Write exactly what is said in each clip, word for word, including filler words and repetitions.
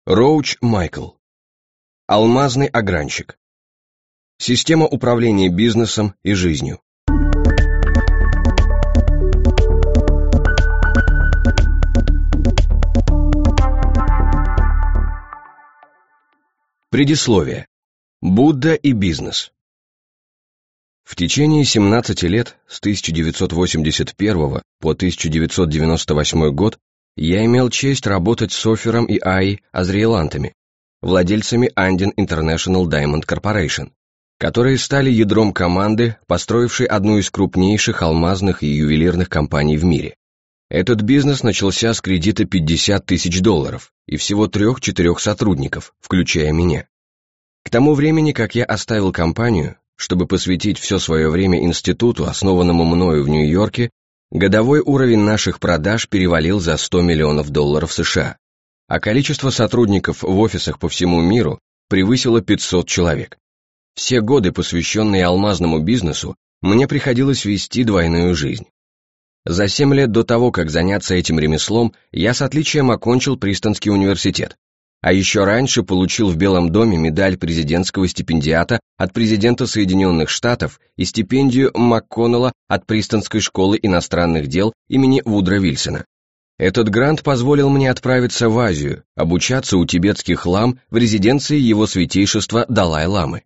Роуч Майкл. Алмазный огранщик. Система управления бизнесом и жизнью. Предисловие. Будда и бизнес. В течение семнадцати лет, с тысяча девятьсот восемьдесят первого по тысяча девятьсот девяносто восьмой год, я имел честь работать с Офером и Аей Азриэлантами, владельцами Andin International Diamond Corporation, которые стали ядром команды, построившей одну из крупнейших алмазных и ювелирных компаний в мире. Этот бизнес начался с кредита пятьдесят тысяч долларов и всего трех-четырех сотрудников, включая меня. К тому времени, как я оставил компанию, чтобы посвятить все свое время институту, основанному мною в Нью-Йорке, годовой уровень наших продаж перевалил за сто миллионов долларов США, а количество сотрудников в офисах по всему миру превысило пятьсот человек. Все годы, посвященные алмазному бизнесу, мне приходилось вести двойную жизнь. За семь лет до того, как заняться этим ремеслом, я с отличием окончил Принстонский университет, а еще раньше получил в Белом доме медаль президентского стипендиата от президента Соединенных Штатов и стипендию МакКоннелла от Принстонской школы иностранных дел имени Вудро Вильсона. Этот грант позволил мне отправиться в Азию, обучаться у тибетских лам в резиденции его святейшества Далай-ламы.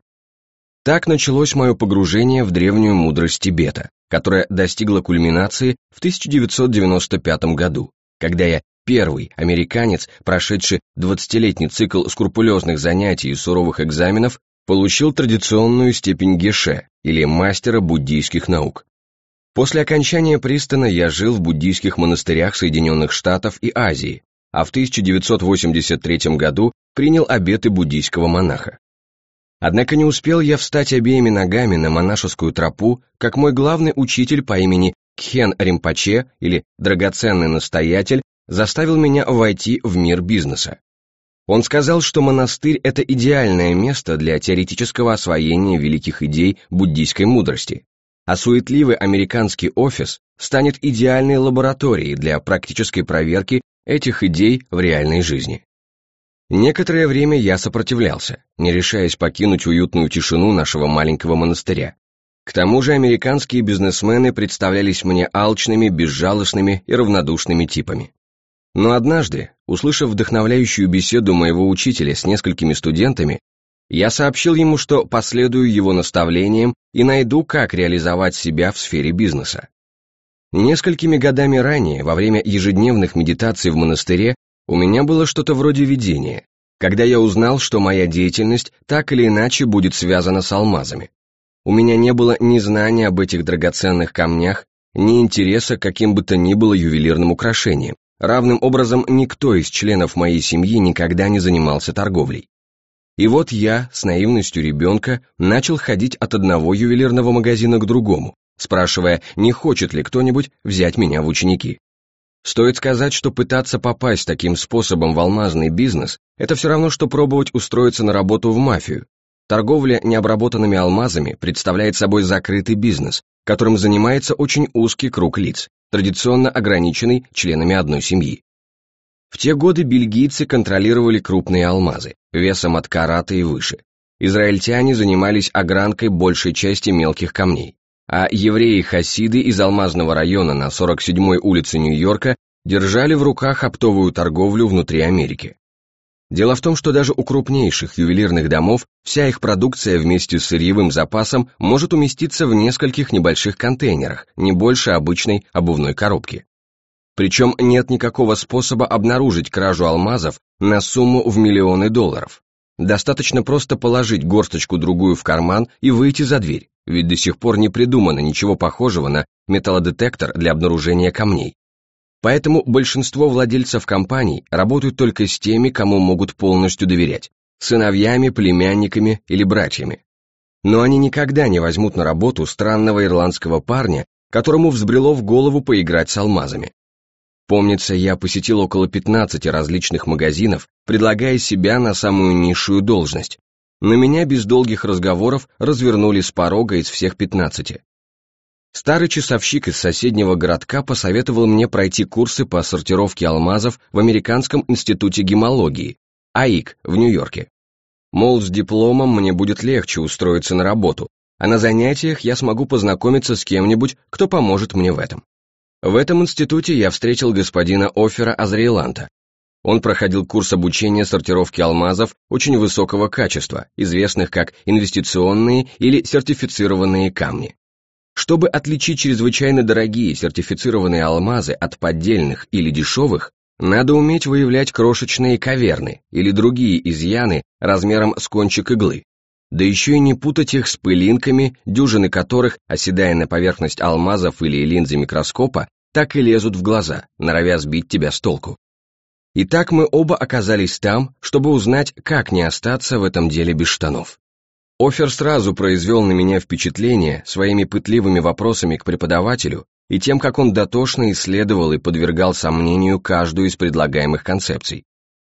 Так началось мое погружение в древнюю мудрость Тибета, которая достигла кульминации в тысяча девятьсот девяносто пятом году, когда я первый американец, прошедший двадцатилетний цикл скрупулезных занятий и суровых экзаменов, получил традиционную степень геше, или мастера буддийских наук. После окончания Принстона я жил в буддийских монастырях Соединенных Штатов и Азии, а в тысяча девятьсот восемьдесят третьем году принял обеты буддийского монаха. Однако не успел я встать обеими ногами на монашескую тропу, как мой главный учитель по имени Кхен Ринпоче, или драгоценный настоятель, заставил меня войти в мир бизнеса. Он сказал, что монастырь – это идеальное место для теоретического освоения великих идей буддийской мудрости, а суетливый американский офис станет идеальной лабораторией для практической проверки этих идей в реальной жизни. Некоторое время я сопротивлялся, не решаясь покинуть уютную тишину нашего маленького монастыря. К тому же американские бизнесмены представлялись мне алчными, безжалостными и равнодушными типами. Но однажды, услышав вдохновляющую беседу моего учителя с несколькими студентами, я сообщил ему, что последую его наставлениям и найду, как реализовать себя в сфере бизнеса. Несколькими годами ранее, во время ежедневных медитаций в монастыре, у меня было что-то вроде видения, когда я узнал, что моя деятельность так или иначе будет связана с алмазами. У меня не было ни знания об этих драгоценных камнях, ни интереса к каким бы то ни было ювелирным украшениям. Равным образом никто из членов моей семьи никогда не занимался торговлей. И вот я, с наивностью ребенка, начал ходить от одного ювелирного магазина к другому, спрашивая, не хочет ли кто-нибудь взять меня в ученики. Стоит сказать, что пытаться попасть таким способом в алмазный бизнес – это все равно, что пробовать устроиться на работу в мафию. Торговля необработанными алмазами представляет собой закрытый бизнес, которым занимается очень узкий круг лиц, традиционно ограниченный членами одной семьи. В те годы бельгийцы контролировали крупные алмазы, весом от карата и выше. Израильтяне занимались огранкой большей части мелких камней, а евреи-хасиды из алмазного района на сорок седьмой улице Нью-Йорка держали в руках оптовую торговлю внутри Америки. Дело в том, что даже у крупнейших ювелирных домов вся их продукция вместе с сырьевым запасом может уместиться в нескольких небольших контейнерах, не больше обычной обувной коробки. Причем нет никакого способа обнаружить кражу алмазов на сумму в миллионы долларов. Достаточно просто положить горсточку-другую в карман и выйти за дверь, ведь до сих пор не придумано ничего похожего на металлодетектор для обнаружения камней. Поэтому большинство владельцев компаний работают только с теми, кому могут полностью доверять – сыновьями, племянниками или братьями. Но они никогда не возьмут на работу странного ирландского парня, которому взбрело в голову поиграть с алмазами. Помнится, я посетил около пятнадцати различных магазинов, предлагая себя на самую низшую должность. Но меня без долгих разговоров развернули с порога из всех пятнадцати. Старый часовщик из соседнего городка посоветовал мне пройти курсы по сортировке алмазов в Американском институте гемологии, АИК в Нью-Йорке. Мол, с дипломом мне будет легче устроиться на работу, а на занятиях я смогу познакомиться с кем-нибудь, кто поможет мне в этом. В этом институте я встретил господина Оффера Азриэланта. Он проходил курс обучения сортировки алмазов очень высокого качества, известных как инвестиционные или сертифицированные камни. Чтобы отличить чрезвычайно дорогие сертифицированные алмазы от поддельных или дешевых, надо уметь выявлять крошечные каверны или другие изъяны размером с кончик иглы, да еще и не путать их с пылинками, дюжины которых, оседая на поверхность алмазов или линзы микроскопа, так и лезут в глаза, норовя сбить тебя с толку. Итак, мы оба оказались там, чтобы узнать, как не остаться в этом деле без штанов. Оффер сразу произвел на меня впечатление своими пытливыми вопросами к преподавателю и тем, как он дотошно исследовал и подвергал сомнению каждую из предлагаемых концепций.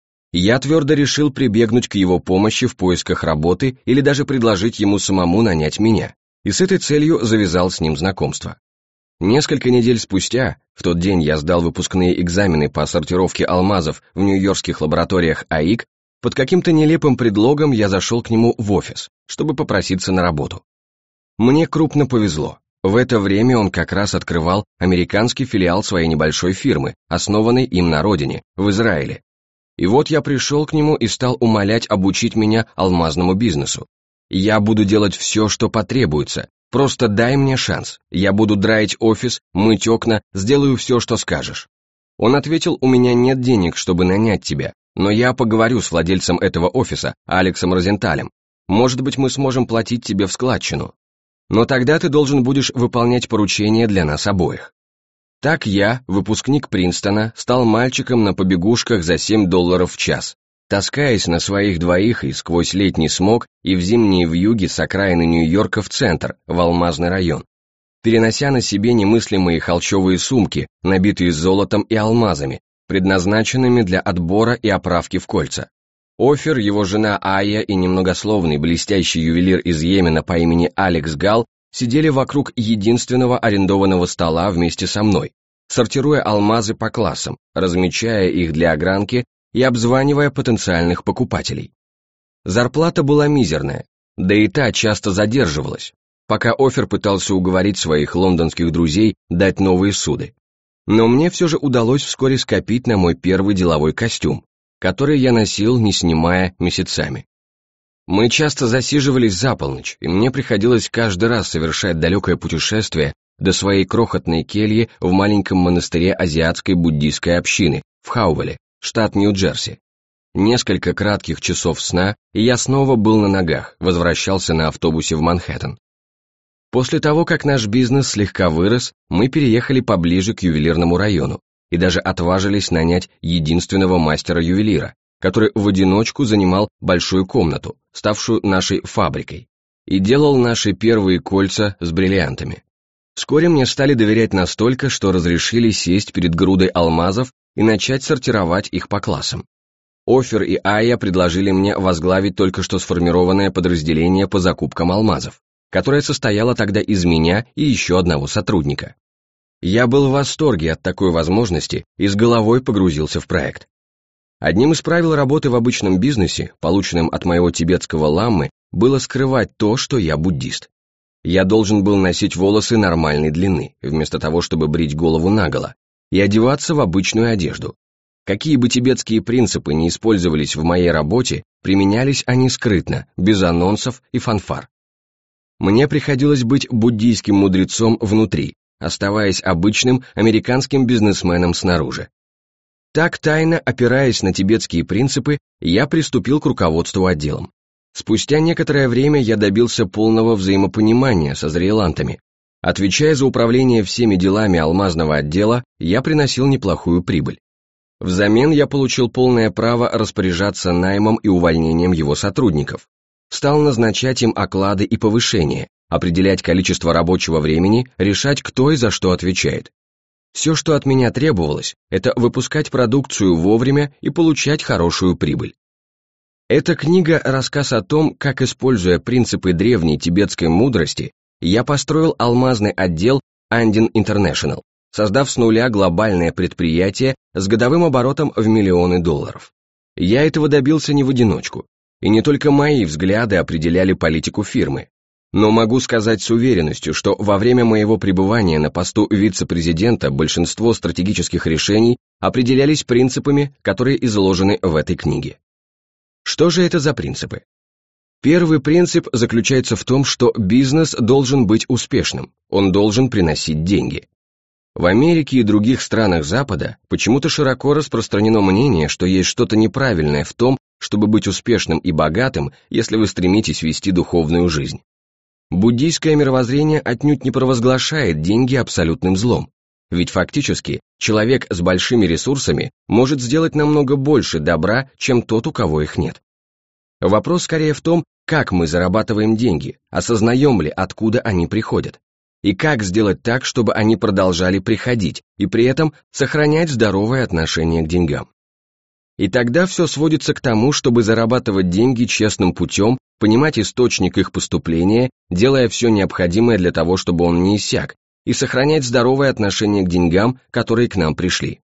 Я твердо решил прибегнуть к его помощи в поисках работы или даже предложить ему самому нанять меня, и с этой целью завязал с ним знакомство. Несколько недель спустя, в тот день я сдал выпускные экзамены по сортировке алмазов в нью-йоркских лабораториях АИК, под каким-то нелепым предлогом я зашел к нему в офис, чтобы попроситься на работу. Мне крупно повезло. В это время он как раз открывал американский филиал своей небольшой фирмы, основанной им на родине, в Израиле. И вот я пришел к нему и стал умолять обучить меня алмазному бизнесу. Я буду делать все, что потребуется, просто дай мне шанс, я буду драить офис, мыть окна, сделаю все, что скажешь. Он ответил, у меня нет денег, чтобы нанять тебя, но я поговорю с владельцем этого офиса, Алексом Розенталем. Может быть, мы сможем платить тебе в складчину. Но тогда ты должен будешь выполнять поручения для нас обоих. Так я, выпускник Принстона, стал мальчиком на побегушках за семь долларов в час, таскаясь на своих двоих и сквозь летний смог и в зимние вьюги с окраины Нью-Йорка в центр, в алмазный район, перенося на себе немыслимые холщовые сумки, набитые золотом и алмазами, предназначенными для отбора и оправки в кольца. Оффер, его жена Айя и немногословный блестящий ювелир из Йемена по имени Алекс Гал сидели вокруг единственного арендованного стола вместе со мной, сортируя алмазы по классам, размечая их для огранки и обзванивая потенциальных покупателей. Зарплата была мизерная, да и та часто задерживалась, пока Оффер пытался уговорить своих лондонских друзей дать новые суды. Но мне все же удалось вскоре скопить на мой первый деловой костюм, который я носил, не снимая, месяцами. Мы часто засиживались за полночь, и мне приходилось каждый раз совершать далекое путешествие до своей крохотной кельи в маленьком монастыре азиатской буддийской общины в Хауэле, штат Нью-Джерси. Несколько кратких часов сна, и я снова был на ногах, возвращался на автобусе в Манхэттен. После того, как наш бизнес слегка вырос, мы переехали поближе к ювелирному району и даже отважились нанять единственного мастера-ювелира, который в одиночку занимал большую комнату, ставшую нашей фабрикой, и делал наши первые кольца с бриллиантами. Вскоре мне стали доверять настолько, что разрешили сесть перед грудой алмазов и начать сортировать их по классам. Оффер и Айя предложили мне возглавить только что сформированное подразделение по закупкам алмазов, которое состояло тогда из меня и еще одного сотрудника. Я был в восторге от такой возможности и с головой погрузился в проект. Одним из правил работы в обычном бизнесе, полученным от моего тибетского ламмы, было скрывать то, что я буддист. Я должен был носить волосы нормальной длины, вместо того, чтобы брить голову наголо, и одеваться в обычную одежду. Какие бы тибетские принципы ни использовались в моей работе, применялись они скрытно, без анонсов и фанфар. Мне приходилось быть буддийским мудрецом внутри, оставаясь обычным американским бизнесменом снаружи. Так, тайно опираясь на тибетские принципы, я приступил к руководству отделом. Спустя некоторое время я добился полного взаимопонимания со Азриэлантами. Отвечая за управление всеми делами алмазного отдела, я приносил неплохую прибыль. Взамен я получил полное право распоряжаться наймом и увольнением его сотрудников. Стал назначать им оклады и повышения, определять количество рабочего времени, решать, кто и за что отвечает. Все, что от меня требовалось, это выпускать продукцию вовремя и получать хорошую прибыль. Эта книга – рассказ о том, как, используя принципы древней тибетской мудрости, я построил алмазный отдел Andin International, создав с нуля глобальное предприятие с годовым оборотом в миллионы долларов. Я этого добился не в одиночку, и не только мои взгляды определяли политику фирмы. Но могу сказать с уверенностью, что во время моего пребывания на посту вице-президента большинство стратегических решений определялись принципами, которые изложены в этой книге. Что же это за принципы? Первый принцип заключается в том, что бизнес должен быть успешным, он должен приносить деньги. В Америке и других странах Запада почему-то широко распространено мнение, что есть что-то неправильное в том, чтобы быть успешным и богатым, если вы стремитесь вести духовную жизнь. Буддийское мировоззрение отнюдь не провозглашает деньги абсолютным злом, ведь фактически человек с большими ресурсами может сделать намного больше добра, чем тот, у кого их нет. Вопрос скорее в том, как мы зарабатываем деньги, осознаем ли, откуда они приходят, и как сделать так, чтобы они продолжали приходить, и при этом сохранять здоровое отношение к деньгам. И тогда все сводится к тому, чтобы зарабатывать деньги честным путем, понимать источник их поступления, делая все необходимое для того, чтобы он не иссяк, и сохранять здоровое отношение к деньгам, которые к нам пришли.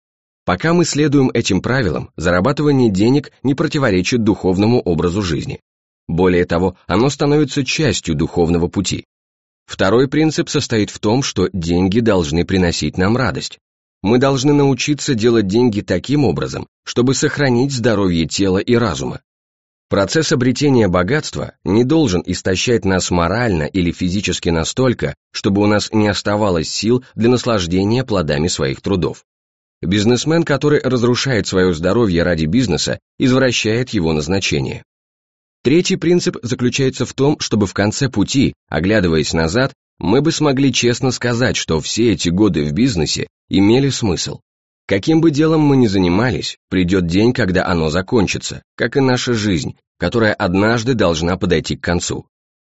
Пока мы следуем этим правилам, зарабатывание денег не противоречит духовному образу жизни. Более того, оно становится частью духовного пути. Второй принцип состоит в том, что деньги должны приносить нам радость. Мы должны научиться делать деньги таким образом, чтобы сохранить здоровье тела и разума. Процесс обретения богатства не должен истощать нас морально или физически настолько, чтобы у нас не оставалось сил для наслаждения плодами своих трудов. Бизнесмен, который разрушает свое здоровье ради бизнеса, извращает его назначение. Третий принцип заключается в том, чтобы в конце пути, оглядываясь назад, мы бы смогли честно сказать, что все эти годы в бизнесе имели смысл. Каким бы делом мы ни занимались, придет день, когда оно закончится, как и наша жизнь, которая однажды должна подойти к концу.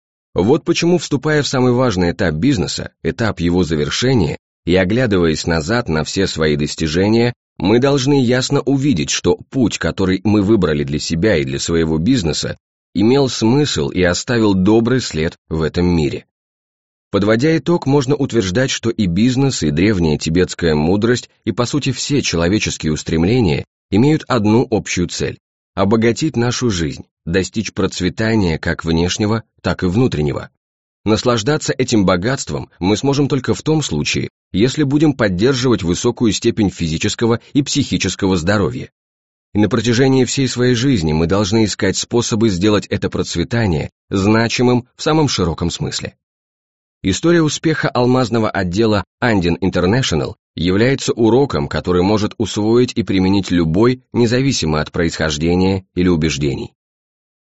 Вот почему, вступая в самый важный этап бизнеса, этап его завершения, и оглядываясь назад на все свои достижения, мы должны ясно увидеть, что путь, который мы выбрали для себя и для своего бизнеса, имел смысл и оставил добрый след в этом мире. Подводя итог, можно утверждать, что и бизнес, и древняя тибетская мудрость, и по сути все человеческие устремления имеют одну общую цель – обогатить нашу жизнь, достичь процветания как внешнего, так и внутреннего. Наслаждаться этим богатством мы сможем только в том случае, если будем поддерживать высокую степень физического и психического здоровья. И на протяжении всей своей жизни мы должны искать способы сделать это процветание значимым в самом широком смысле. История успеха алмазного отдела Andin International является уроком, который может усвоить и применить любой, независимо от происхождения или убеждений.